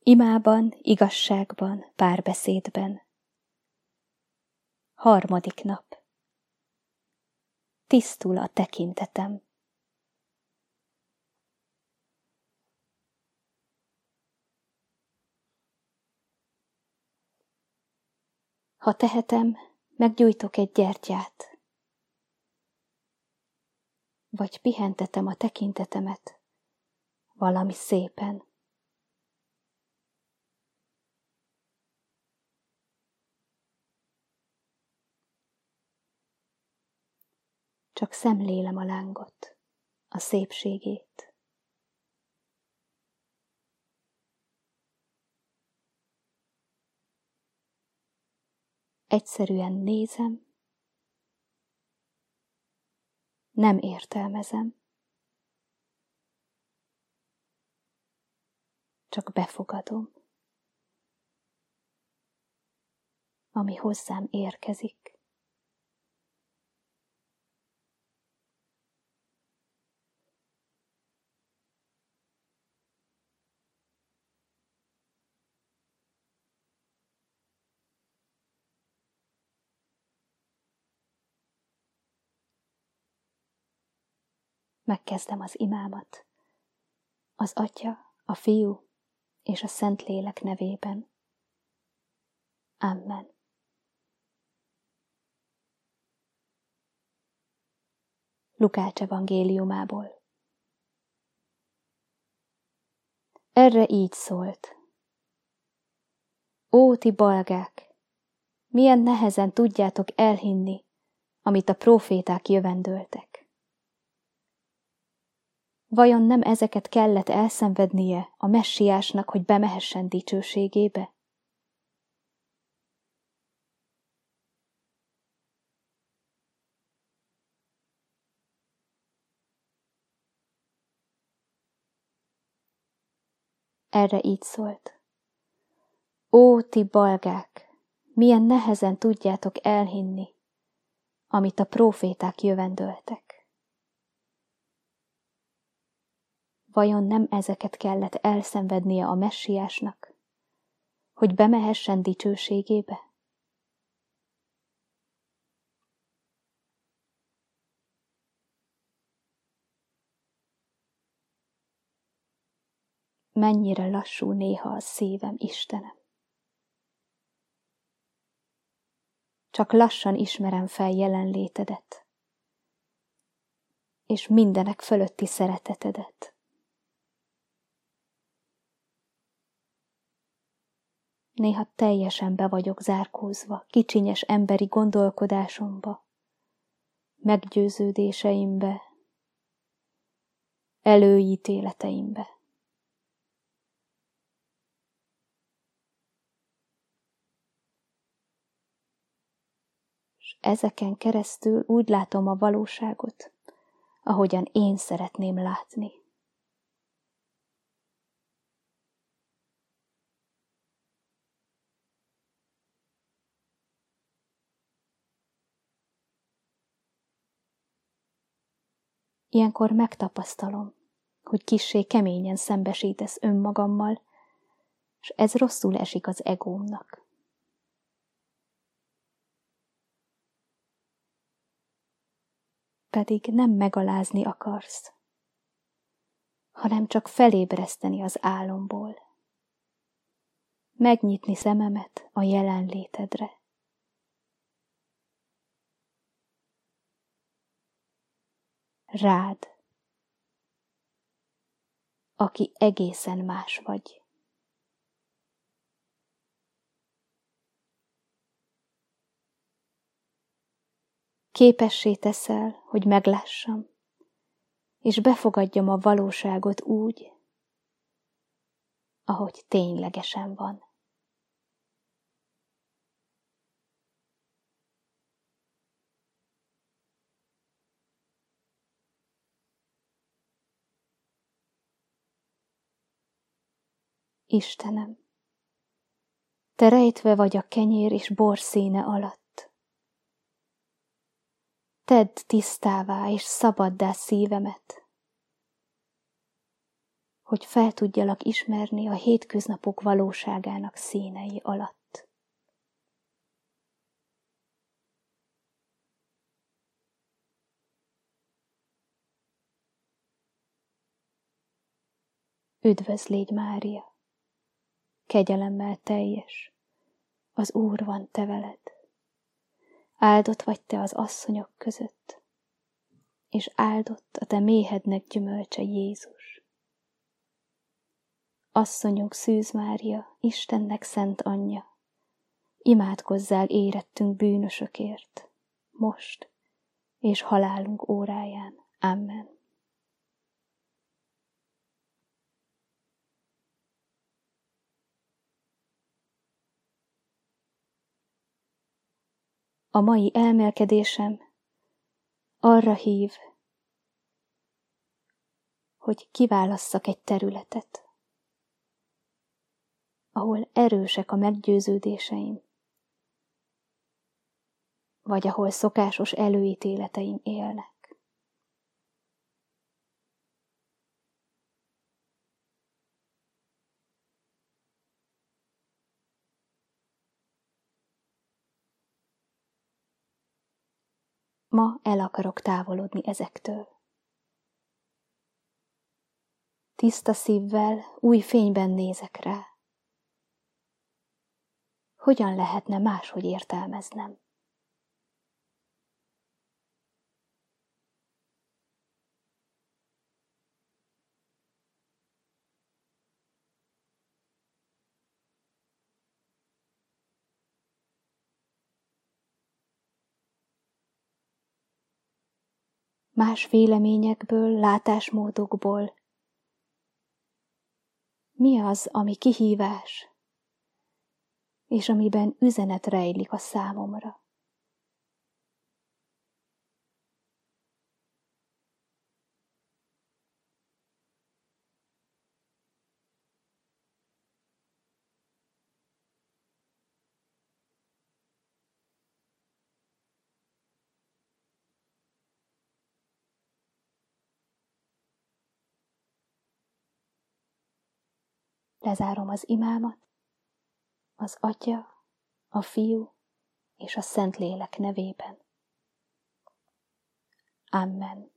Imában, igazságban, párbeszédben. 3. nap. Tisztul a tekintetem. Ha tehetem, meggyújtok egy gyertyát, vagy pihentetem a tekintetemet valami szépen. Csak szemlélem a lángot, a szépségét. Egyszerűen nézem, nem értelmezem, csak befogadom, ami hozzám érkezik. Megkezdem az imámat, az Atya, a Fiú és a Szentlélek nevében. Amen. Lukács evangéliumából. Erre így szólt: Ó, ti balgák, milyen nehezen tudjátok elhinni, amit a próféták jövendöltek. Vajon nem ezeket kellett elszenvednie a messiásnak, hogy bemehessen dicsőségébe? Erre így szólt: Ó, ti balgák, milyen nehezen tudjátok elhinni, amit a próféták jövendöltek. Vajon nem ezeket kellett elszenvednie a messiásnak, hogy bemehessen dicsőségébe? Mennyire lassú néha a szívem, Istenem. Csak lassan ismerem fel jelenlétedet, és mindenek fölötti szeretetedet. Néha teljesen be vagyok zárkózva, kicsinyes emberi gondolkodásomba, meggyőződéseimbe, előítéleteimbe. És ezeken keresztül úgy látom a valóságot, ahogyan én szeretném látni. Ilyenkor megtapasztalom, hogy kissé keményen szembesítesz önmagammal, és ez rosszul esik az egómnak. Pedig nem megalázni akarsz, hanem csak felébreszteni az álomból, megnyitni szememet a jelenlétedre. Rád, aki egészen más vagy. Képessé teszel, hogy meglássam, és befogadjam a valóságot úgy, ahogy ténylegesen van. Istenem, te rejtve vagy a kenyér és bor színe alatt. Tedd tisztává és szabaddá szívemet, hogy fel tudjalak ismerni a hétköznapok valóságának színei alatt. Üdvözl légy, Mária! Kegyelemmel teljes, az Úr van te veled. Áldott vagy te az asszonyok között, és áldott a te méhednek gyümölcse, Jézus. Asszonyunk Szűz Mária, Istennek szent anyja, imádkozzál érettünk bűnösökért, most és halálunk óráján. Amen. A mai elmélkedésem arra hív, hogy kiválasszak egy területet, ahol erősek a meggyőződéseim, vagy ahol szokásos előítéleteim élnek. Ma el akarok távolodni ezektől. Tiszta szívvel, új fényben nézek rá. Hogyan lehetne máshogy értelmeznem? Más véleményekből, látásmódokból. Mi az, ami kihívás, és amiben üzenet rejlik a számomra? Lezárom az imámat, az Atya, a Fiú és a Szentlélek nevében. Amen.